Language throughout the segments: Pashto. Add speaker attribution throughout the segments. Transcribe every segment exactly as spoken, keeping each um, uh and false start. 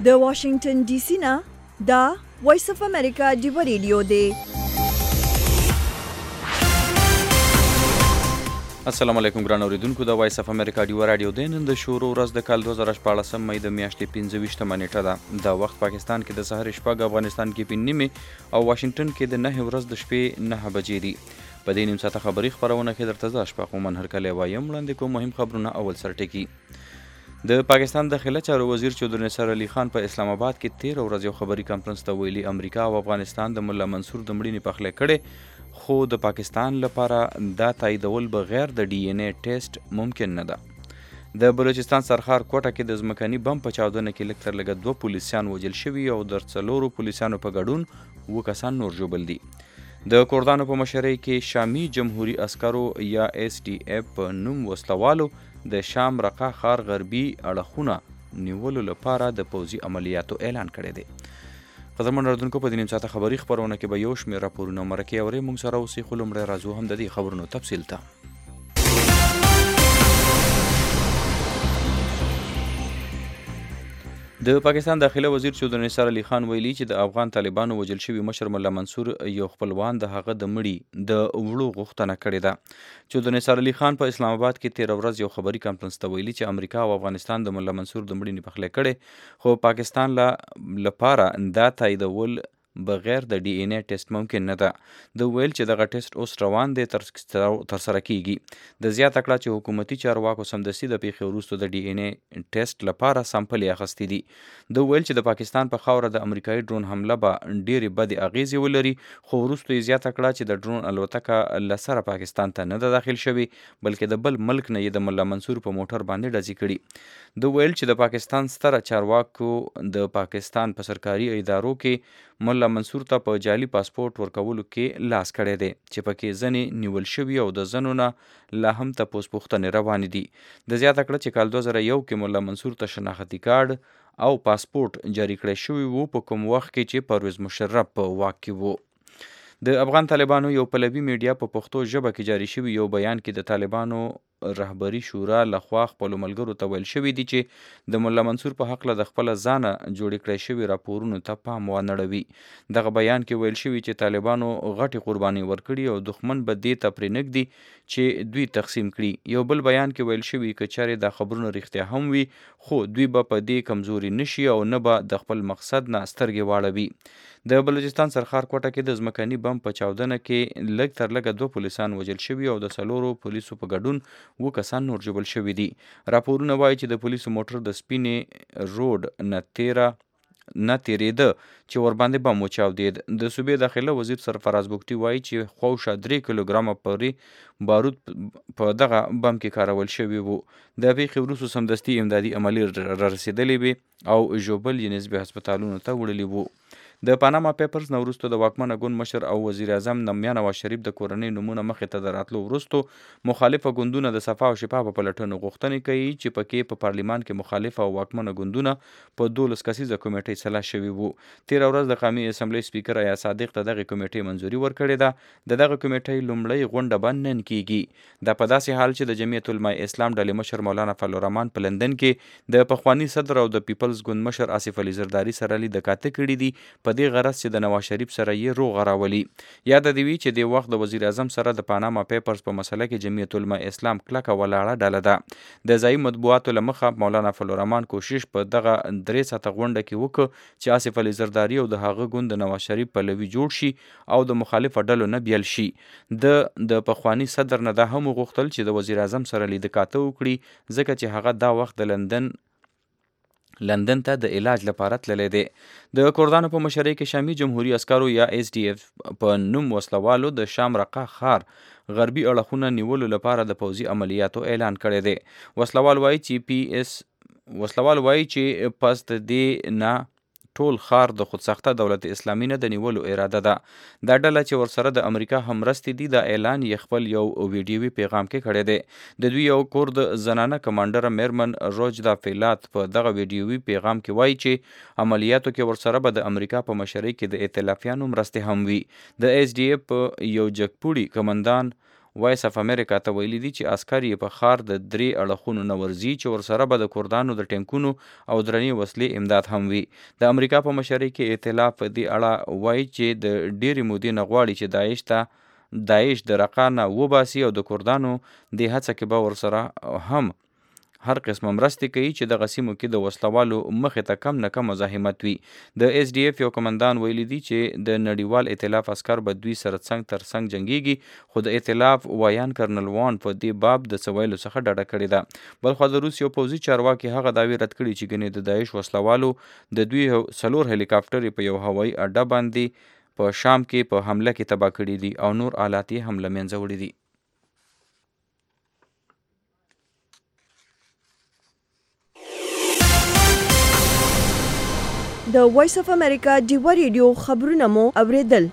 Speaker 1: د واشنگټن ډي سي نه دا وایس اف امریکا ډیو ریډیو دی.
Speaker 2: السلام علیکم ګران اوریدونکو، د وایس اف امریکا ډیو رادیو دی. نن د شروع ورځ د کال دوه زره شپاړسم مې د میاشتې پنځه ویشتمه نیټه ده. دا وخت پاکستان کې د سحر شپږ، افغانستان کې پنځه نیمې او واشنگټن کې د نهه ورځ د شپې نهه بجې دي. په دې نیم ساعته خبري خپرونه کې درته زه اشفاق مومن هرکلی وایم. وړاندې کوم مهم خبرونه. اول سرټکي. د پاکستان داخله چارو وزیر چودھری نثار علي خان په اسلام آباد کې تیره ورځ یو خبري کانفرنس ته ویلي امریکا او افغانستان د ملا منصور د مړینې پخلی کړې، خو د پاکستان لپاره دا تاییدول بغیر د ډي ان اے ټیسټ ممکن نه ده. د بلوچستان سرخار کوټه کې د ځمکني بم په چاودنه کې لږ تر لږه دوه پولیسیان وژل شوي او د څلورو پولیسیانو په ګډون اووه کسان نور ژوبل دي. د کردانو په مشرۍ کې شامي جمهوري عسکرو یا ایس ډي اف په نوم وسلوالو د شام رقه ښار غربي اړخونه نیولو لپاره د پوځي عملیاتو اعلان کړی دی. قدرمن اورېدونکو، په دې نیم ساعته خبري خپرونه کې به یو شمېر راپورونه مرکې اورئ. موږ سره اوسئ، خو لومړی راځو هم د دې خبرونو تفصیل ته. د پاکستان داخله وزیر چودھری نثار علي خان ویلي چې د افغان طالبانو وژل شوي مشر ملا منصور یو خپلوان د هغه د مړي د وړو غوښتنه کړې ده. چودھری نثار علي خان په اسلام آباد کې تیره ورځ یو خبري کانفرنس ته ویلي چې امریکا او افغانستان د ملا منصور د مړینې پخلی کړې، خو پاکستان لا لپاره دا تاییدول بغیر د ډي ان اے ټیسټ ممکن نه ده. د ویل چې دغه ټیسټ اوس روان دی، تر سره کیږي. د زیاته کړه چې حکومتي چارواکو سمدستي د پیښې وروسته د ډي ان اے ټیسټ لپاره سامپل یې اخیستی دي. د ویل چې د پاکستان په خاوره د امریکایي ډرون حمله به ډېرې بدې اغیزې ولري، خو وروسته یې زیاته کړه چې د ډرون الوتکه له سره پاکستان ته نه ده داخل شوې، بلکې د بل ملک نه یې د ملا منصور په موټر باندې ډزې کړي. د ویل چې د پاکستان ستره چارواکو د پاکستان په سرکاري ادارو کې ملا منصور ته په جعلي پاسپورت ورکولو کې لاس کړی دی، چې پکې ځنې نیول شوي او د ځنو نه لا هم تپوس پوښتنې روانې دي. د زیاته کړه چې کال دوه زره یو کې ملا منصور ته شناختي کارډ او پاسپورت جاری کړی شوي وو، په کوم وخت کې چې پرویز مشرف په واک کې وو. د افغان طالبانو یو پلوي میډیا په پښتو ژبه کې جاری شوي یو بیان کې د طالبانو رهبري شورا لخوا خپلو ملګرو ته ویل شوي دي چې د ملا منصور په هکله د خپله ځانه جوړې کړی شوي راپورونو ته پام وانړوي. دغه بیان کې ویل شوي چې طالبانو غټې قربانۍ ورکړي او دښمن به دې ته پرې نږدي چې دوی تقسیم کړي. یو بل بیان کې ویل شوي که چېرې دا خبرونه رښتیا هم وي، خو دوی به په دې کمزوري نشي او نه به د خپل مقصد نه سترګې واړوي. د بلوچستان سرخار کوټه کې د ځمکني بم په چاودنه کې لږ تر لږه دوه پولیسان وژل شوي او د څلورو پولیسو په ګډون اووه کسان نور ژوبل شوي دي. راپورونه وایي چې د پولیسو موټر د سپینې روډ نه تیره نه تیرېده چې ورباندې بم وچاودېد. د صوبې داخله وزیر سرفراز بوګتي وایي چې خواوشا درې کیلوګرامه پورې بارود په دغه بم کې کارول شوي وو. د پیښې وروسته سمدستي امدادي عملې رارسېدلې وې او ژوبل یې نسبي هسپتالونو ته وړلي وو. د پاناما پیپرز نه وروسته د واکمنه ګوند مشر او وزیر اعظم نمیا نواز شریف د کورنۍ نومونه مخې ته د راتلو وروسته مخالفه ګوندونه د صفا او شفافه پلټنو غوښتنې کوي چې پکې په پارلیمان کې مخالفه او واکمنه ګوندونه په دولس کسیزه کمیټۍ سلا شوي وو. تېره ورځ د قومي اسمبلۍ سپیکر ایا صادق ته دغې کمیټۍ منظوري ورکړې ده. د دغه کمیټۍ لومړۍ غونډه به نن کیږي. دا په داسې حال چې د جمعیت علماء اسلام ډلې مشر مولانا فضل الرحمن په لندن کې د پخواني صدر او د پیپلز ګوند مشر آصف علي زرداري سره لیده کاته کړي دي، په دې غرض چې د نواز شریف سره یې روغه راولي. یاد دې وي چې د وخت د وزیر اعظم سره د پاناما پیپرز په مسله کې جمعیت علماء اسلام کلکه ولاړه ډله ده. د ځایي مطبوعاتو له مخه مولانا فضل الرحمن کوشش په دغه درې ساعته غونډه کې وکړ چې آصف علي زرداري او د هغه ګوند د نواز شریف پلوي جوړ شي او د مخالفه ډلو نه بیل شي. د د پخواني صدر نه دا هم وغوښتل چې د وزیر اعظم سره لیده کاته وکړي، ځکه چې هغه دا وخت د لندن لندن ته د علاج لپاره تللی دی. د کردانو په مشرۍ کې شامي جمهوري عسکرو یا ایس ډي اف په نوم وسلوالو د شام رقه ښار غربي اړخونه نیولو لپاره د پوځي عملیاتو اعلان کړی دی. وسلوال وایي چې پی اس وسلوال وایي چې پس د دې نه ټول ښار د خودساخته دولت اسلامي نه د نیولو اراده ده. دا ډله چې ورسره د امریکا هم مرستې دي، دا اعلان یې خپل یو ویډیوي پیغام کې کړی دی. د دوی یو کورد زنانه کمانډره میرمن روجدا فیلات په دغه ویډیوي پیغام کې وایي چې عملیاتو کې ورسره به د امریکا په مشرۍ کې د ائتلافیانو مرستې هم وي. د ایس ډي اف یو جګپوړي کمانډان وایس اف امریکا ته ویلي دي چې عسکر یې په ښار د درې اړخونو نه ورځي چې ورسره به د کردانو د ټینکونو او درنې وسلې امداد هم وي. د امریکا په مشرۍ کې ائتلاف په دې اړه وایي چې د ډېرې مودې نه غواړي چې داعش ته داعش د رقا نه وباسي او د کردانو دې هڅه کې به ورسره هم هر قسمه مرستې کوي چې دغه سیمو کې د وسلوالو مخې ته کم نه کم مزاحمت وي. د ایس ډي اف یو کمانډان ویلي دي چې د نړیوال ائتلاف عسکر به دوی سره څنګ تر څنګ جنګیږي، خو د ائتلاف وایان کرنل وان په دې باب د څه ویلو څخه ډډه کړې ده. بلخوا د روس یو پوځي چارواکي هغه دعوې رد کړي چې ګنې د داعش وسلوالو د دوی څلور هلیکاپټرې په یو هوایي اډه باندې په شام کې په حمله کې تباه کړي دي او نور آلات یې هم له منځه وړي دي.
Speaker 1: د وایس اف امریکا ډیوا ریډیو خبرونه مو اوریدل.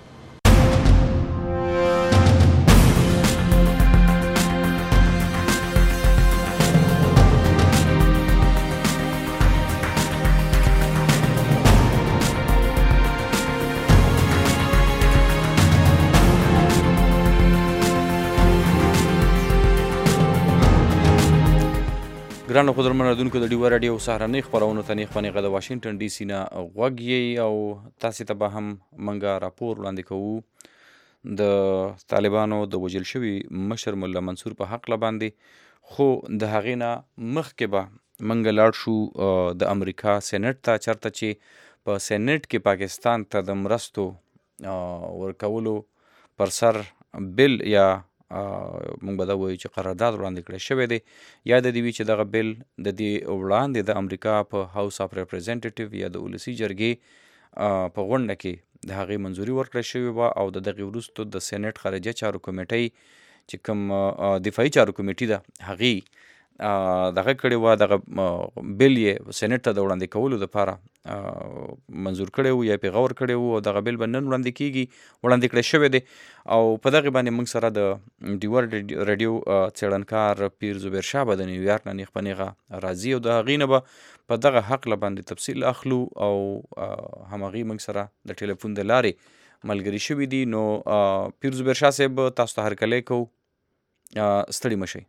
Speaker 2: ګرانو قدرمنو اورېدونکو د ډیوا راډیو سهارنۍ خپرونو ته نیغ په نیغه د واشنګټن ډي سي نه غوږ یې او تاسې ته به هم موږ راپور وړاندې کوو د طالبانو د وژل شوي مشر ملا منصور په هکله باندې. خو د هغې نه مخکې به موږ لاړ شو د امریکا سینټ ته، چېرته چې په سینټ کې پاکستان ته د مرستو ورکولو پر سر بل یا موږ به دا وایو چې قرارداد وړاندې کړی شوی دی. یاد دې وي چې دغه بل د دې وړاندې د امریکا په هاوس اف ریپرزنټیټیو یا د ولسي جرګې په غونډه کې د هغې منظوري ورکړی شوې وه او د دغې وروستو د سینټ خارجه چارو کمیټۍ چې کوم دفاعي چارو کمیټي ده هغې دغه کړې وه، دغه بل یې سینټ ته د وړاندې کولو دپاره منظور کړی وو یا پې غور کړی وو او دغه بل به نن وړاندې کېږي وړاندې کړی شوی دی. او په دغې باندې موږ سره د ډیوا راډیو څېړنکار پیر زبیر شاه به د نیویارک نه نیغ په نیغه راځي او د هغې نه به په دغه حقله باندې تفصیل اخلو او همغې موږ سره د ټلیفون د لارې ملګري شوي دي. نو پیر زبیر شاه صاحب تاسو ته هرکلی کوو، ستړي مه شئ.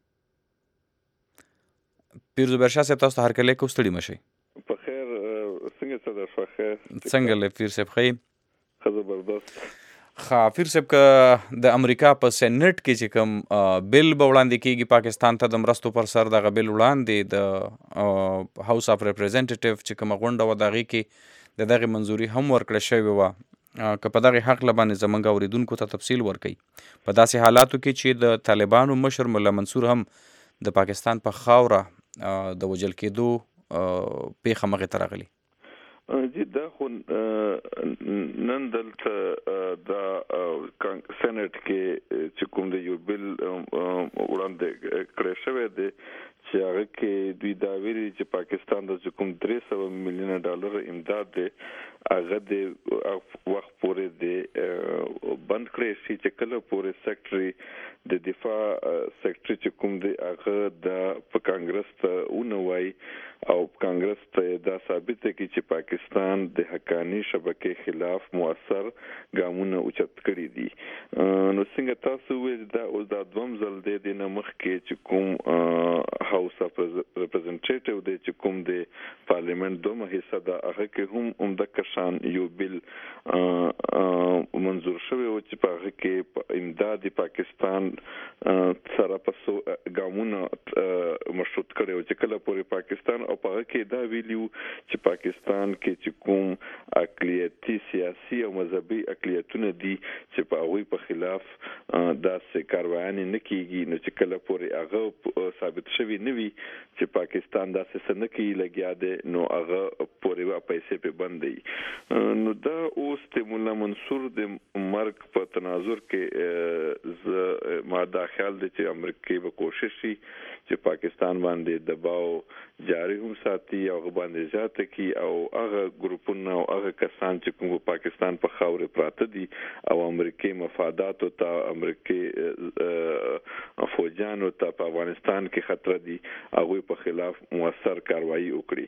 Speaker 2: پیر زبیر شاه صاحب تاسو ته هرکلی کوو، ستړي مه شئ.
Speaker 3: په خیر، څنګه څه ده ښه خیر؟
Speaker 2: څنګه له پیر صاحب ښه یې؟
Speaker 3: ښه زبردست.
Speaker 2: ښه پیر صاحب، که د امریکا په سینټ کې چې کوم بل به وړاندې کېږي پاکستان ته د مرستو پر سر، دغه بل وړاندې د هاوس اف ریپرزنټیټیو چې کومه غونډه وه د هغې کې د دغې منظوري هم ورکړه شوې وه. که په دغې حقله باندې زموږ اورېدونکو ته تفصیل ورکوي په داسې حالاتو کې چې د طالبانو مشر ملا منصور هم د پاکستان په خاوره د وژل کېدو پیښه مخې ته راغلي.
Speaker 3: جی دا خو نن دلته د سینټ کې چې کوم د یو بل وړاندې کړی شوی دی چې هغه کې دوی دا ویلي چې پاکستان د کوم درې سوه میلیونه ډالر امداد دی هغه د وخت پورې د بند کړی شي چې کله پورې سیکټري د دفاع سیکټري چې کوم دی هغه د په کانګرس ته ونوي او کانګرس ته دا ثابت کړي چې پاکستان د حقانی شبکې خلاف مؤثر ګامونه اوچت کړي دي. نو څنګه تاسو وایي دا اوس دا دوم ځل دی د نمخ کې چې کوم هاوس اف ریپرزنټیټیو دی چې کوم د پارلیمنت دومره حصہ ده هغه کې هم عمده کشان یو بل منظور شوی و چې په هغه کې امداد پاکستان سره پسو ګامونه مشروط کړي او چې کله پورې پاکستان او په هغه کې دا ویلیو چې پاکستان کې چې کوم اقلیتي سیاسي او مذهبي اقلیتونه دي چې په هغوی په خلاف داسې کاروایانې نه کېږي، نو چې کله پورې هغه ثابت شوي نه وي چې پاکستان داسې څه نه کوي لګیا دی نو هغه پورې پیسې پې بند دی. نو دا اوس د ملا منصور د مرګ په تناظر کې ما دا خیال دی چې امریکې به کوشش شي چې پاکستان باندې دباو جاری هم ساتي او هغه باندې زیاته کړي او هغه ګروپونه او هغه کسان چې کوم پاکستان په خاورې پراته دي او امریکې مفاداتو ته امریکې فوجانو ته په افغانستان کې خطر دي هغوی په خلاف مؤثر کاروایی وکړي.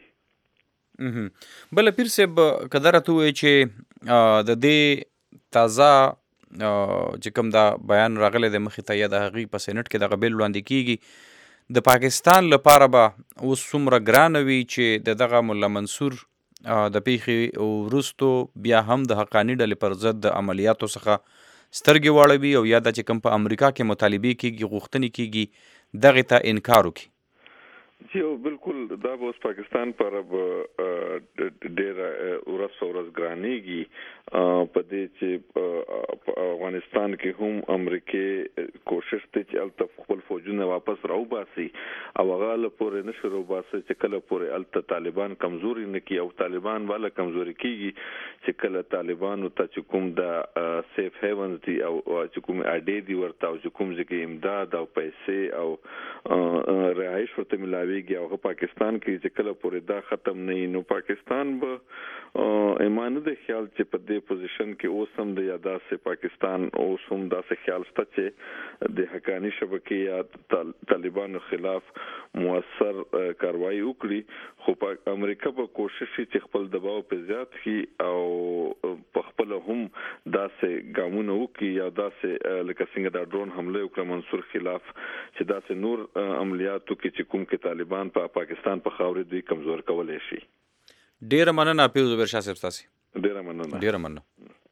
Speaker 2: بله پیر صاحب که دا راته ووایي چې د دې تازه چې کوم دا بیان راغلی د مخې ته یا د هغې په سینټ کې دغه بیل وړاندې کیږي د پاکستان لپاره به اوس څومره ګرانه وي چې د دغه ملا منصور د پیښې وروستو بیا هم د حقاني ډلې پر ضد د عملیاتو څخه سترګې واړوي او یا دا چې کوم په امریکا کې مطالبې کیږي غوښتنې کیږي دغې ته انکار وکړي.
Speaker 3: جی بالکل دا به اوس پاکستان پر ډېر ورځ په ورځ ګرانېږي په دې چې افغانستان کې هم امریکې کوشش دی چې هلته خپل فوجونه واپس راوباسي او هغه هله پورې نشي راوباسي چې کله پورې هلته طالبان کمزوري نه کړي او طالبان والا کمزوري کېږي چې کله طالبانو ته چې کوم د سیف هیونز دي او چې کوم اډې دي ورته او چې کوم ځای امداد او پیسې او رهایش ورته ملاویږي او پاکستان کې چې کله پورې دا ختم نه نو پاکستان به ایمان د خیال چې په دې پوزیشن کې اوس هم د یادا سه پاکستان اوس هم دا سه خیال شته چې د حقانی شبکې یا طالبانو خلاف موثر کاروایی وکړي خو په امریکا به کوشش چې خپل دباو په زیات کړي او په خپل هم دا سه ګامونه وکړي یا دا سه لکه څنګه دا ډرون حمله وکړه منصور خلاف چې دا سه نور عملیاتو کې چې کوم کې طالبان په پا پاکستان په خاورې دوی کمزور کولای شي.
Speaker 2: ډیره مننه پیروز زبیر شاه صاحب تاسو.
Speaker 3: ډیره مننه.
Speaker 2: ډیره مننه.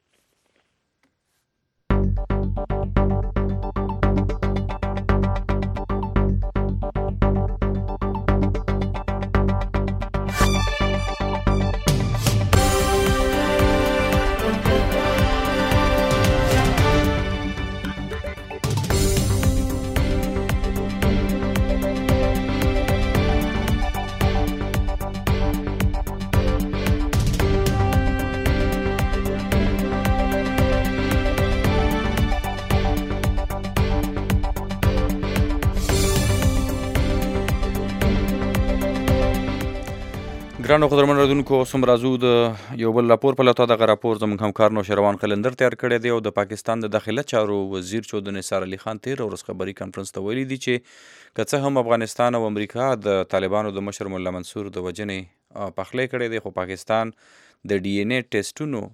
Speaker 2: ګرانو قدرمن اورېدونکو اوس هم راځو د یو بل راپور په لټه. دغه راپور زموږ همکار نوشروان قلندر تیار کړی دی او د پاکستان د داخله چارو وزیر چودن نثار علي خان تېره ورځ خبري کنفرنس ته ویلي دي چې که څه هم افغانستان او امریکا د طالبانو د مشر ملا منصور د وژنې پخلی کړی دی خو پاکستان د ډي ان اے ټیسټونو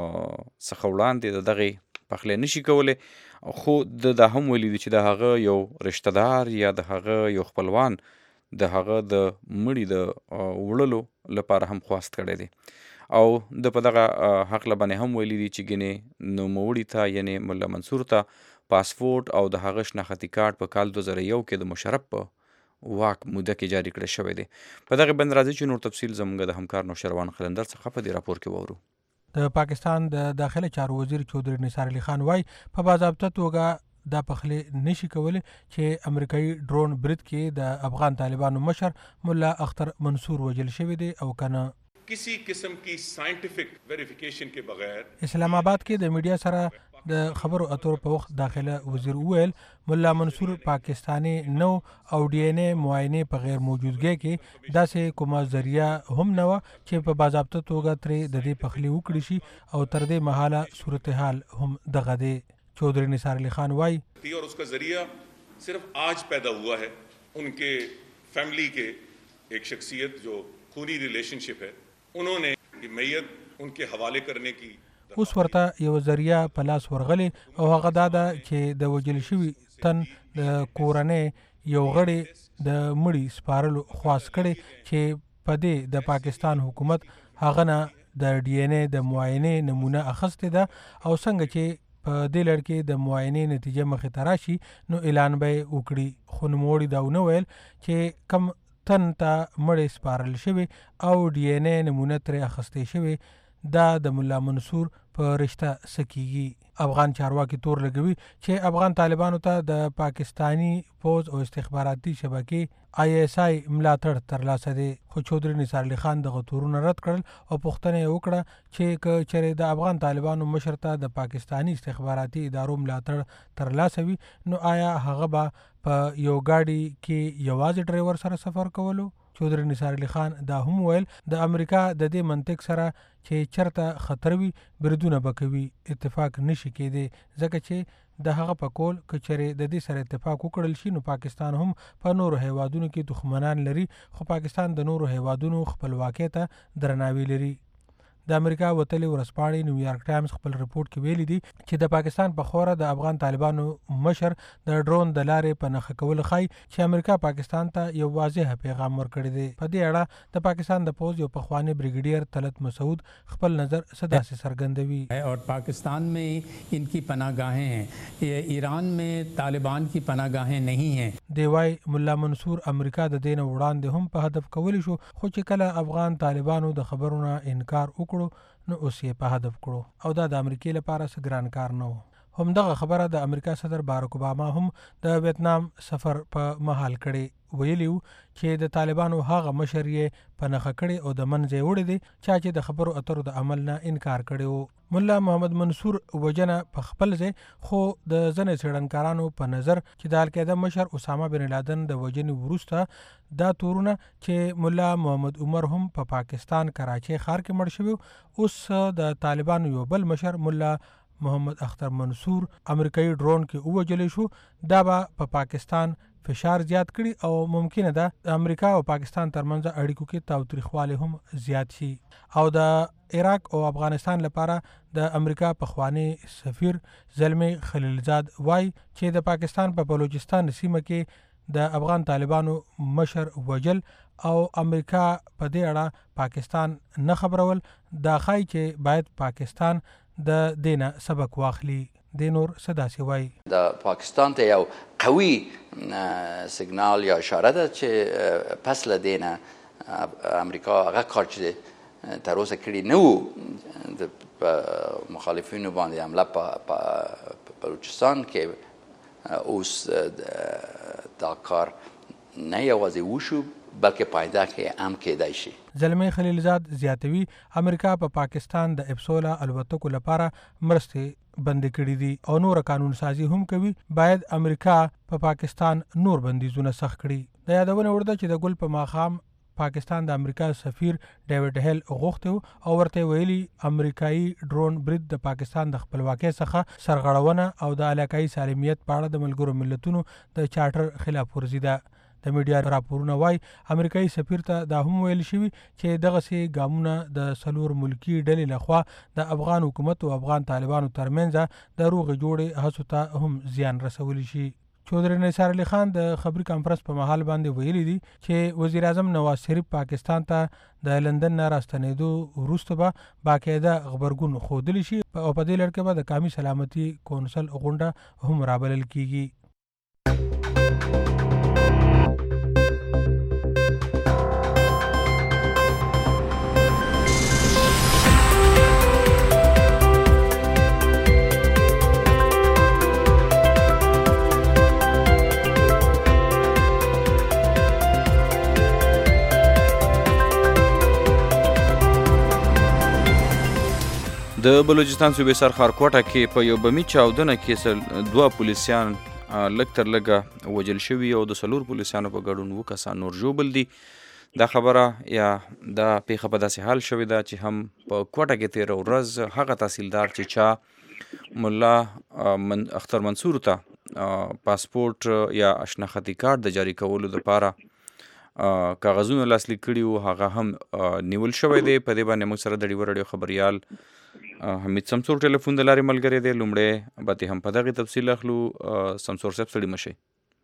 Speaker 2: څخه وړاندې د دغې پخلی نشي کولی خو د دا هم ویلي دي چې د هغه یو رشته دار یا د هغه یو خپلوان د هغه د مړي د وړلو لپاره هم خواست کړی دی او د په دغه حق باندې هم ویلي دي چې ګینې نوموړي ته یعنی ملا منصور ته پاسپورت او د هغه شناختي کارت په کال دوه زره یو کې د مشرف په واک موده کې جاری کړی شوی دی. په دغه بند راځي چې نور تفصیل زموږ د همکار نوشروان قلندر څخه په دې راپور کې وورو.
Speaker 4: د پاکستان د داخله چارو وزیر چودھری نثار علي خان وايي په باضابطه توګه دا پخلی نشي کولی چې امریکایي ډرون برید کې د افغان طالبانو مشر مولا اختر منصور وژل شوی دی او کنه
Speaker 5: کسی قسم کی سائنټیفک ویریفیکیشن کې بغیر.
Speaker 4: اسلام آباد کې د میډیا سره د خبرو اترو په وخت داخله وزیر ویل مولا منصور پاکستانی نو او ډي ان اے معاینې په غیر موجودګۍ کې داسې کومه ذریعہ هم نه وه چې په باضابطه توګه ترې د دې پخلی وکړي شي او تر دې مهاله صورتحال هم دغه دی. چودھری نثار علی خان وائی
Speaker 5: اور اس کا ذریعہ صرف آج پیدا ہوا ہے. ان کے فیملی کے ایک شخصیت جو خونی ریلیشن شپ ہے انہوں نے میت ان کے حوالے کرنے کی
Speaker 4: اوس ورته یو ذریعہ په لاس ورغلی او هغه دا ده چې د وژل شوي تن د کورنۍ یو غړی د مړي سپارلو خواست کړی چې په دې د پاکستان حکومت هغه نه د ډي ان اے د معاینې نمونه اخیستې ده او څنګه چې په دې لړ کې د معاینې نتیجه مخې ته راشي نو اعلان به یې وکړي. خو نوموړي دا ونه ویل چې کم تن ته مړی سپارل شوی او ډي ان اے نمونه ترې اخیستی شوی دا د ملا منصور په رشته څه کیږي. افغان چارواکي تور لګوي چې افغان طالبانو ته د پاکستانی پوز او استخباراتي شبکې آی ایس آی ملاتړ ترلاسه دی. خو چودھری نثار علي خان دغه تورونه رد کړل او پوښتنه یې وکړه چې که چېرې د افغان طالبانو مشر ته د پاکستانی استخباراتي ادارو ملاتړ ترلاسه وي نو آیا هغه به په یو ګاډي کې یوازې ډرایور سره سفر کولو؟ چودھری نثار علي خان دا هم ویل د امریکا د دې منطق سره چې چرته خطر وي بریدونه به کوي اتفاق نشي کېدی ځکه چې د هغه په کول که چېرې د دې سره اتفاق وکړل شي نو پاکستان هم په نورو هیوادونو کې دښمنان لري خو پاکستان د نورو هیوادونو خپلواکۍ ته درناوی لري. د امریکا وتلي ورځپاڼې نیویارک ټایمز خپل رپورټ کې ویلي دي چې د پاکستان په خوره د افغان طالبانو مشر د ډرون د لارې په نښه کولو ښایي چې امریکا پاکستان ته یو واضح پیغام ورکړی دی. په دې اړه د پاکستان د پوځ یو پخوانی بریګیډیر طلعت مسعود خپل نظر صداسې څرګندوي.
Speaker 6: اور پاکستان में इनकी पनाहगाहें हैं, ईरान में तालिबान की पनाहगाहें नहीं हैं.
Speaker 4: دی وايي ملا منصور امریکا د دین وړاندې هم په هدف کولی شو خو چې کله افغان طالبانو د خبرونو انکار وکړو نو اوس یې په هدف کړو او دا د امریکای لپاره څه ګران کار نه و. همدغه خبره د امریکا صدر باراک اوباما هم د ویتنام سفر په مهال کړي. ویلی و چې د طالبانو هغه مشر یې په نښه کړي او د منځ یې وړی دی چا چې د خبرو اترو د عمل نه انکار کړی و. ملا محمد منصور وجنه په خپل ځای خو د ځینې څېړنکارانو په نظر چې د القاعده مشر اسامه بن لادن د وژنې وروسته دا تورونه چې ملا محمد عمر هم په پا پاکستان کراچۍ ښار کې مړ شوی اوس د طالبانو یو بل مشر ملا محمد اختر منصور امریکایي ډرون کې ووژلی شو. دا به په پا پاکستان فشار زیات کړي او ممکنه ده د امریکا او پاکستان ترمنځ اړیکو کې تاوتریخوالی هم زیات شي. او د عراق او افغانستان لپاره د امریکا پخوانی سفیر زلمی خلیلزاد وای چې د پاکستان په بلوچستان سیمه کې د افغان طالبانو مشر وجل او امریکا په دې اړه پاکستان نه خبرول دا ښایي چې باید پاکستان د دینه سبق واخلي. د نور صداسې وای
Speaker 7: د پاکستان ته یو قوي سیګنال یا اشاره ده چې پس له دینه امریکا هغه کار چې تر اوسه کړي نه وو د مخالفینو باندې حمله په بلوچستان کې اوس دا کار نه یوازې وشو بلکې پایده کې هم کېدای شي.
Speaker 4: زلمی خلیلزاد زیاتوي امریکا په پا پاکستان د اپسولا الوتکو لپاره مرستې بند کړي دي او نور قانون سازي هم کوي. باید امریکا په پا پاکستان نور بندیزونه سخت کړي. د یادونه ورده چې د ګل په ماښام پاکستان د امریکا سفیر ډیوډ هیل غوښته او ورته ویلي امریکایي ډرون برید د پاکستان د خپلواکۍ څخه سرغړونه او د علاقايي سالمیت په اړه د ملګرو ملتونو د چارټر خلاف ورزي ده. د میډیا راپورونه وای امریکایي سفیر ته دا هم ویل شوي چې دغسې ګامونه د څلور ملکي ډلې لخوا د افغان حکومت او افغان طالبانو ترمنځ د روغې جوړې هڅو ته هم زیان رسولی شي. چودھری نثار علي خان د خبري کانفرنس په مهال باندې ویلي دي چې وزیر اعظم نواز شریف پاکستان ته د لندن نه راستنېدو وروسته به باقاعده غبرګون ښودلی شي او په دې لړ کې به د قومي سلامتي کونسل غونډه هم رابلل کیږي.
Speaker 2: د بلوچستان صوبې سرخارکوټه کې په یو بمي چاودنه کې دوه پولیسیان لږ تر لږه وژل شوي او د څلور پولیسیانو په ګډون اووه کسان نور ژوبل دي. دا خبره یا دا پیښه په داسې حال شوې ده چې هم په کوټه کې تېره ورځ هغه تحصیلدار چې چا ملا من اختر منصور ته پاسپورټ یا شناختي کارت د جاري کولو دپاره کاغذونه لاسلیک کړي وو هغه هم نیول شوی دی. په دې باندې موږ سره د ډیوه راډیو خبریال حمید سمسور ټلیفون د لارې ملګری دی. لومړی به هم په دغې تفصیل اخلو. سمسور صاحب ستړي مشئ.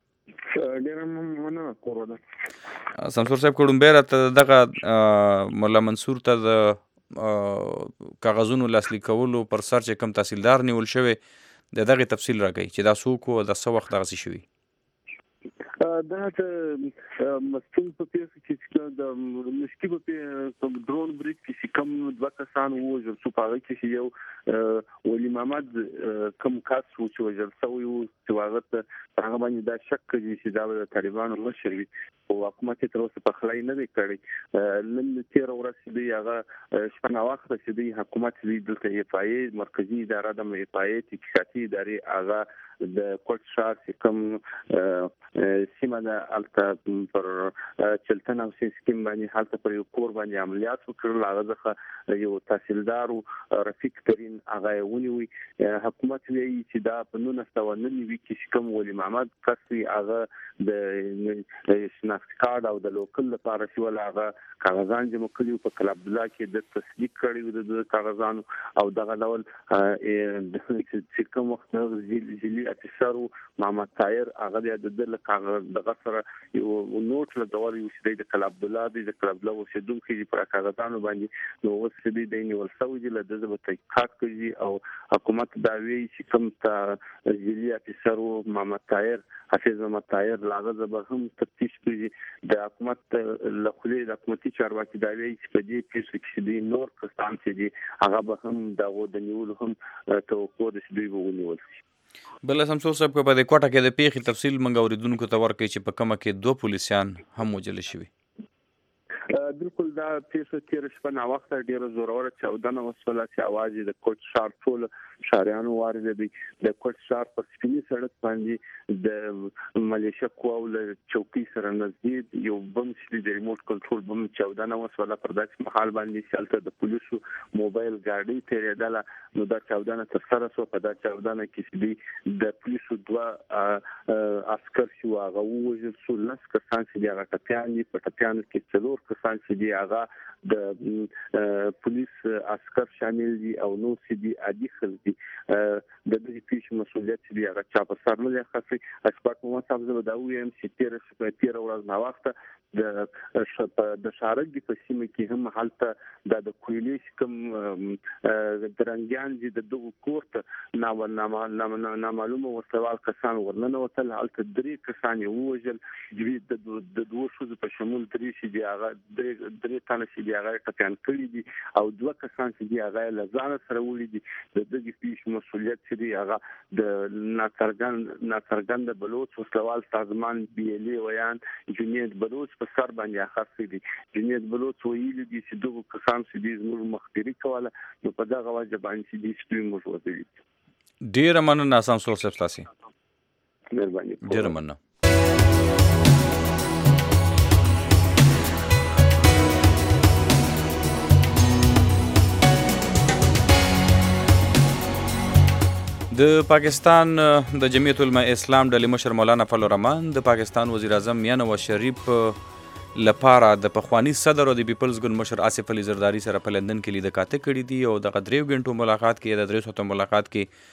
Speaker 2: سمسور صاحب کوډمبی راته دغه مولا منصور ته د کاغذونو لاسلیک کولو پر سر چې کوم تحصیلدار نیول شوی د دغې تفصیل راکوي چې دا څوک و د څه وخت دغسې شوي.
Speaker 8: دا د مستون په پیښه کې د مشکي په ډرون برید کې کوم دوه کسان وژل شو په هغه کې یو ولی محمد کوم کس و چې وژل شوی و چې هغه ته هغه باندې دا شک کوي چې دا د طالبانو مشر وي او حکومت تر اوسه په خلای نه دی کړی. نن تېره ورځ چې دی هغه شپه ناوخته چې دی حکومت دی دلته اف آی ای مرکزي اداره د اف آی ای تحقیقاتي ادارې هغه د کوټ ښار چې کوم سیمه ده هلته پر چلتن او سیسکیم باندې هلته پر یو کور باندې عملیات وکړل. هغه څخه یو تحصیلدار رفیق ترین هغه ونیوي. حکومت وایي چې دا په نولس سوه نهه نوي کې کوم ولي محمد کسي هغه د شناخت کارت او د لوکل لپاره چې ول هغه کاغذان جمع کړي په کلب عبدالله کې د تصدیق کړي د کاغذانو او دغه ډول چې کوم وخت ځلي افسر محمد طاهر هغه د کاغذ دغه سره یو نوٹ لګول یو چې د کلب عبدالله د کلب عبدالله اوسیدونکو په کاغذانو باندې نو اوس دې د نیول سوي د دغه تحقیقات کوي او حکومت دا وی چې کوم ته ځلي افسر محمد طاهر حافظ محمد طاهر لاغه به هم تفتیش کوي د حکومت له خلې د حکومتي چارواکي دا وی چې په دې کې چې د نور کسان چې دي هغه به هم دغه د نیول هم توقع د دوی ونیول شي.
Speaker 2: بل سمسور صاحب په دې کوټه کې د پیښې تفصیل منګ اوریدونکو ته ورکړي چې په کومه کې دوه پولیسیان هم وژل شوي.
Speaker 8: بالکل دا پیښه تیر شپه نا وخت ډیره زوروره چاودنه وسوله چې اواز د کوټ شار ټول شاریانو وارد دي د کوټ شار په سپینې سړک باندې د ملیشیا قواو له چوکۍ سره نږدې یو بم چې د ریموټ کنټرول بم چاودنه وسوله پر داسې محل باندې چې د پولیسو موبایل ګاډي تیرېدله نو دا چاودنه تر سره سو په دا چاودنه کې د پولیسو دوه عسكر شو هغه وژل شو لس کسان چې هغه ټپيان دي په ټپيانو کې څلور کسان چې دی هغه د پولیس عسكر شامل دي او نو چې دی عادي خلک دي د دې پیښې مسؤلیت دی هغه چا په سر نه خاصي اسپاک مو تاسو دا وایم چې تیر شپه تیر ورځ نا وخت د شپ د شارک د پسیمه کې هم حالت د کویلیش کوم درنګیان دي د دغه کورت نامه نامه نامعلومه وسوال کسان ورننه وتل حالت درې کسان یو وجل د د دوه شو په شمول درې شي دی هغه درې تنه شي دی هغه ټکان کړی دي او دوه کسان چې دی هغه لزان سره ولې دي د دغه پیښې مسؤلیت چې دی هغه د ناترګن ناترګن د بلوچ وسوال سازمان بي ال ای ویان جنید بلوچ په سر باندې خاص دي. جنید بلوچ ویل دي چې دغه کسان چې دي زموږ مخبري کوله نو په دغه وجه باندې چې دي چې موږ وځي.
Speaker 2: ډیر مننه سم سول صاحب تاسو.
Speaker 8: مهرباني.
Speaker 2: ډیر مننه. د پاکستان د جمعیت علماء اسلام ډلې مشر مولانا فضل الرحمن د پاکستان وزیر اعظم میاں نواز شریف لپاره د پخوانی صدر او د پیپلز ګوند مشر آصف علي زرداری سره په لندن کې لیدل کاته کړي دي او د غدریو غنټو ملاقات کې د درې ساعتو ملاقات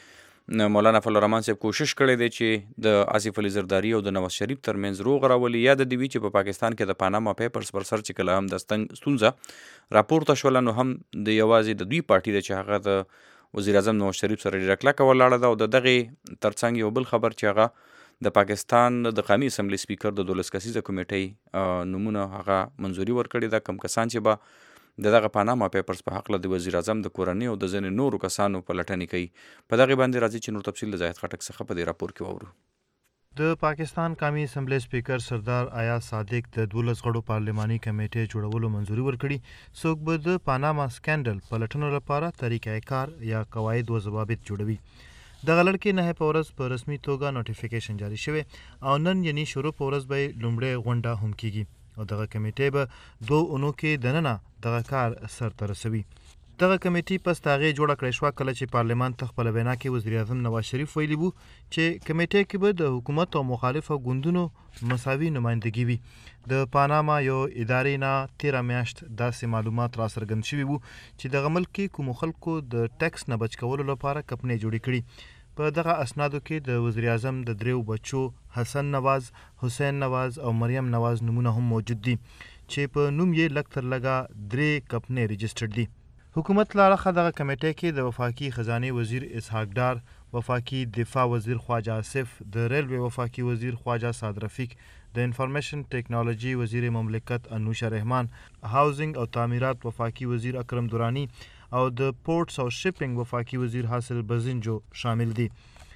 Speaker 2: کې مولانا فضل الرحمن صاحب کوشش کړی دی چې د آصف علي زرداری او د نواز شریف ترمنځ روغ راولي یا د دوی چې په پاکستان کې د پاناما پیپرز پر سر چې کله هم د ستونزه راپورته شول نو هم د یوازې د دوی پارټي د چې هغه د وزیر اعظم نواز شریف سره ډیره کلکه ولاړه ده او د دغه ترڅنګ یو بل خبر چې هغه د پاکستان د قومي اسمبلی سپیکر د دولس کسیزه کمیټې نمونه هغه منځوري ورکړې ده کم کسان چې به دغه پاناما پیپرز په حق له د وزیر اعظم د کورنۍ او د ځینې نورو کسانو په لټنې کوي. په دغه باندې راځي چې نور تفصیل د زاهد خټک څخه په دې راپور کې واورو.
Speaker 9: د پاکستان قومي اسمبلی سپیکر سردار ایاز صادق د دولس غړو پارلماني کمیټې جوړولو منځوري ورکړي. څوک به د پاناما سکینډل په لټنو لپاره طریقې کار یا قواعد و ضوابط جوړوي. دغه لړکې نه په ورځ په رسمي توګه نوټیفیکیشن جاری شوی او نن یعنی شروع په ورځ به لومړی غونډه هم کیږي او دغه کمیټې به دوه اونو کې دننه دغه کار سرته رسوي. دغه کمیټې پس تاغې جوړه کړې شوه کله چې پارلمان ته خپله وینا کې وزیر اعظم نواز شریف ویلي وو چې کمیټې کې به د حکومت او مخالفو ګوندونو مساوي نمایندګي وي. د پاناما یو ادارې نه تیره میاشت داسې معلومات را څرګند شوي وو چې دغه ملک کې کومو خلکو د ټیکس نه بچ کولو لپاره کمپنۍ جوړې کړي. په دغه اسنادو کې د وزیر اعظم د دریو بچو حسن نواز، حسین نواز او مریم نواز نمونه هم موجود دي چې په نوم یې لږ تر لږه درې کمپنۍ رجسټرډ دي. حکومت له اړخه دغه کمیټې کې د وفاقي خزانې وزیر اسحاق ډار، وفاقي دفاع وزیر خواجه آصف، د ریلوے وفاقي وزیر خواجه سعد رفیق، د انفارمیشن ټیکنالوژي وزیر مملکت انوشه رحمان، هاوزنګ او تعمیرات وفاقي وزیر اکرم دورانی او د پورټس او شپینګ وفاقي وزیر حاصل بزنجو شامل دي.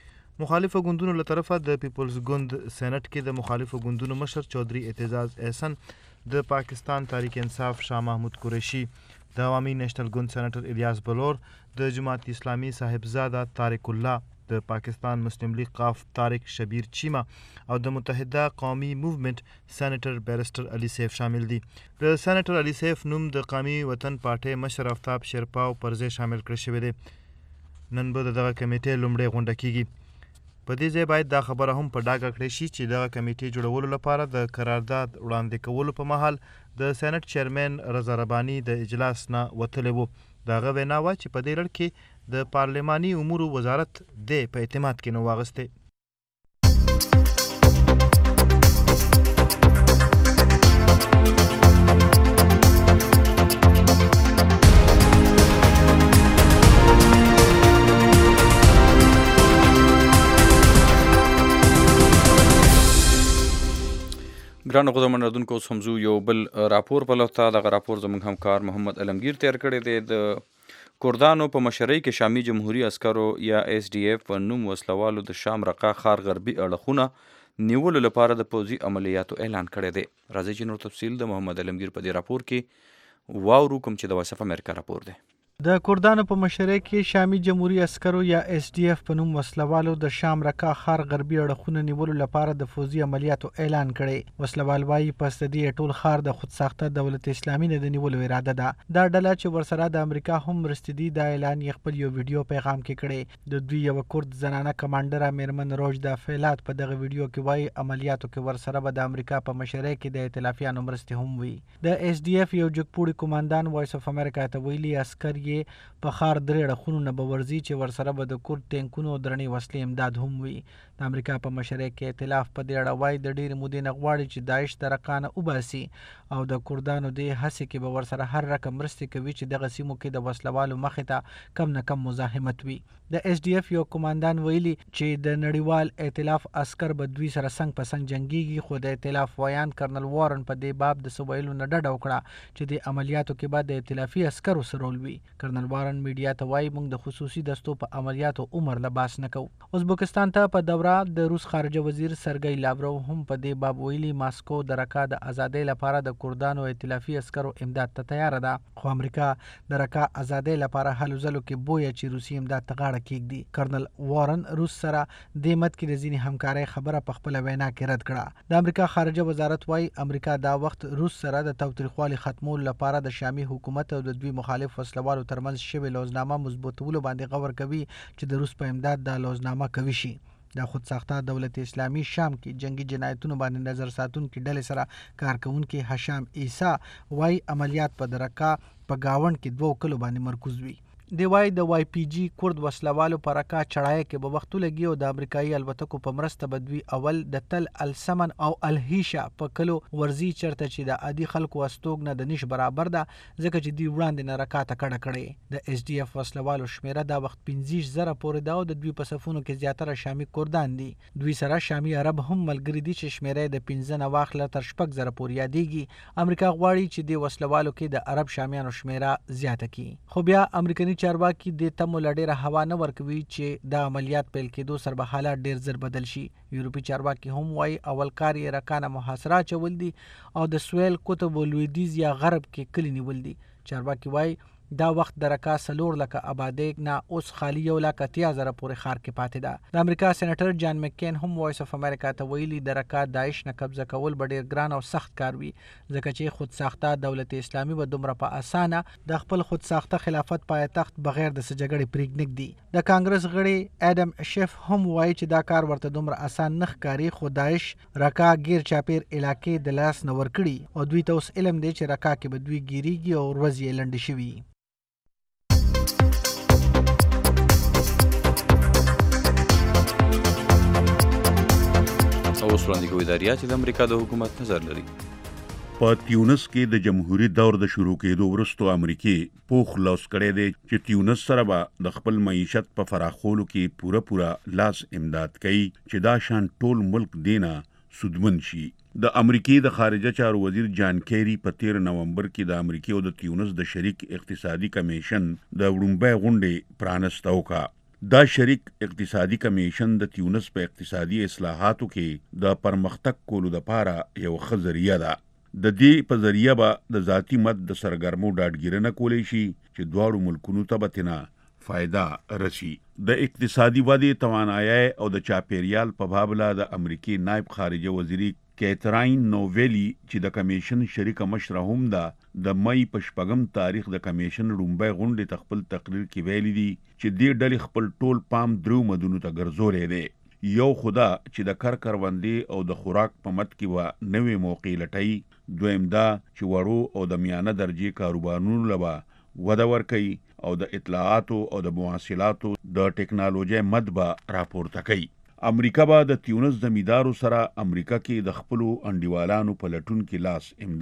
Speaker 9: مخالفو ګوندونو له طرفه د پیپلز ګوند سېنات کې د مخالفو ګوندونو مشر چودھری اعتزاز احسن، د پاکستان تحریک انصاف شاه محمود قریشي، د عوامي نیشنل ګوند سېنیټر الیاس بلور، د جماعت اسلامي صاحبزاده طارق الله، د پاکستان مسلم لیگ قاف طارق شبیر چیمه او د متحده قومي موومنټ سېنیټر بیرسټر علي سیف شامل دي. د سېنیټر علي سیف نوم د قومي وطن پارټۍ مشر آفتاب شیرپاو پر ځای شامل کړی شوی دی. نن به دغه کمیټې لومړۍ غونډه کیږي. په دې ځای باید دا خبره هم په ډاګه کړې شي چې دغه کمیټې جوړولو لپاره د قرارداد وړاندې کولو په مهال د سېنات چیرمن رضا رباني د اجلاس نه وتلی و. د هغه وینا وه چې په دې لړ کې د پارلماني امورو وزارت دی په اعتماد کې نه واغستې.
Speaker 2: ګرانو قدرمن اردونکو اوس هم زو یو بل راپور په لوتا. دغه راپور زموږ همکار محمد علمگیر تیار کړی دی. د کردانو په مشرۍ کې شامي جمهوریت عسکرو یا ایس ډي اف په نوم وسلوالو د شام رقا ښار غربي اړخونه نیولو لپاره د پوځي عملیاتو اعلان کړی دی. راځئ چې نور تفصیل د محمد علمگیر په دې راپور کې واورو، کوم چې د وایس اف امریکا راپور دی.
Speaker 10: د کردانو په مشرۍ کې شامي جمهوریت عسکرو یا ایس ډي اف په نوم وسلوالو د شام رقا ښار غربي اړخونه نیولو لپاره د پوځي عملیاتو اعلان کړی. وسلوال وایي پس د دې ټول ښار د خودساخته دولت اسلامي نه د نیولو اراده ده. دا ډله چې ورسره د امریکا هم مرستې دي، دا اعلان یې خپل یو ویډیو پیغام کې کړی. د دوی یوه کورد زنانه کمانډره میرمن روجدا فیلات په دغه ویډیو کې وایي عملیاتو کې ورسره به د امریکا په مشرۍ کې د ائتلافیانو مرستې هم وي. د ایس ډي اف یو جګپوړي قوماندان وایس اف امریکا ته ویلي عسکر یې په ښار درې اړخونو نه به ورځي چې ورسره به د کورد ټینکونو او درنې وسلې امداد هم وي. د امریکا په مشرۍ کې ائتلاف په دې اړه وایي د ډېرې مودې نه غواړي چې داعش د رقا نه وباسي او د کردانو دې هڅې کې به ورسره هر رقم مرستې کوي چې دغه سیمو کې د وسلوالو مخې ته کم نه کم مزاحمت وي. د ایس ډي اف یو قوماندان ویلي چې د نړیوال ائتلاف عسکر به دوی سره څنګ په څنګ جنګیږي، خو د ائتلاف ویان کرنل وارن په دې باب د څه ویلو نه ډډه وکړه چې د عملیاتو کې به د ائتلافي عسکرو څه رول وي. کرنل وارن میډیا ته وایي موږ د خصوصي دستو په عملیاتو عمر له باس نه کوو. ازبکستان ته په دوره د روس خارجه وزیر سرګی لاورو هم په دې باب ویلي ماسکو د رقا د ازادۍ لپاره د کردانو ائتلافي عسکرو امداد ته تیاره ده، خو امریکا د رقا ازادۍ لپاره هلو ځلو کې بویه چې روسي امداد ته غاړه کیږدي. کرنل وارن روس سره د مد کې د ځینې همکارۍ خبره په خپله وینا کې رد کړه. د امریکا خارجه وزارت وایي امریکا دا وخت روس سره د تاوتریخوالي ختمولو لپاره د شامي حکومت او د دوی مخالف وسلوالو ترمنځ شوې لوزنامه مضبوطولو باندې غور کوي چې د روس په امداد دا لوزنامه کوي شي. د خودساخته دولت اسلامي شام کې جنگي جنایتونو باندې نظر ساتونکي ډلې سره کارکونکي هشام عیسی وایي عملیات په درکا په گاوند کې دوه کلو باندې مرکوز وي. دی وایي د واي پی جي کورد وسلوالو په رکا چړای کې به وخت لګي او د امریکایي الوتکو په مرسته به دوی اول د تل السمن او الهیشا په کلو ورزي چرته چې د عادي خلکو استوګ نه د نش برابر ده، ځکه چې دوی وړاندې نه رکا ته کډه کړي. د ایس ډي اف وسلوالو شمیره دا وخت پنځه زره پورې ده او د دوی په صفونو کې زیاتره شامي کردان دي. دوی سره شامي عرب هم ملګري دي چې شمیره د پنځه نه واخله تر شپږ زره پورې یادېږي. امریکا غواړي چې د وسلوالو کې د عرب شامیانو شمیره زیاته کړي، خو بیا امریکایي چارواکي د تمو لډیره هوا نه ورکوي چې د عملیات پیل کېدو سره به حالات ډیر زر بدل شي. یورپي چارواکي هم وایي اول کار یې رکانه محاصره چول دي او د سویل قطب و لویدیز یا غرب کې کلی نیول دي. چارواکي وایي دا وخت د رکا سلور لکه آبادې نه اوس خالی یو لکه اتیا زره پورې ښار کې پاتې ده. د امریکا سېنیټر جان مکین هم وایس اف امریکا ته ویلي د رکا داعش نه قبضه کول به ډېر ګران او سخت کار وي، ځکه چې خودساخته دولت اسلامي به دومره په اسانه د خپل خودساخته خلافت پایتخت بغیر د څه جګړې پرېږدي. د کانګرس غړي اډم شیف هم وایي چې دا کار ورته دومره اسان نه ښکاري، خو داعش رکا ګیر چاپیر علاقې د لاس نه ورکړي او دوی ته اوس علم دی چې رکا کې به دوی ګیریږي او ورځې یې لنډې شوي.
Speaker 2: اوس وړاندې کوي دا ریا چې د امریکا د حکومت نظر لري.
Speaker 11: په تیونس کې د جمهوریت دور د شروع کېدو وروسته امریکې پوخ لوس کړی دی چې تیونس سره به د خپل معیشت په فراخولو کې پوره پوره لاس امداد کوي چې دا شان ټول ملک دینه سودمن شي. د امریکې د خارجه چارو وزیر جان کیری په تیر نومبر کې د امریکې او د تیونس د شریک اقتصادي کمیشن د وړومبۍ غونډې پرانسته وکړه. دا شریک اقتصادي کمیشن د تیونس په اقتصادي اصلاحاتو کې د پرمختګ کولو لپاره یو ښه ذریعہ ده. د دې په ذریعہ به د ذاتی مد د سرګرمو ډاډګیرنه کولی شي چې دواړو ملکونو ته به تینا فایده رسی. د اقتصادي ودې توانایۍ او د چاپیریال په باب لا د امریکای نائب خارجه وزیر کیتراین نوویلی چې د کمیشن شریک مشره هم ده د مئی په شپږم تاریخ د کمیشن رومبای غونډې ته خپل تقریر کې ویلي دي چې دې ډلې خپل ټول پام درو مدونو ته ګرځولی دی. یو خدا چې د کار کروندې او د خوراک په مد کې و نوې موقع لټي، دویم دا چې وړو او د میانه درجې کاروبارونو لبا وده ورکوي او د اطلاعاتو او د مواصلاتو د ټکنالوژۍ مد به راپورته کوي. امریکا به د تیونس زمیندارو سره امریکا کې د خپلو انډیوالانو په لټون کې لاس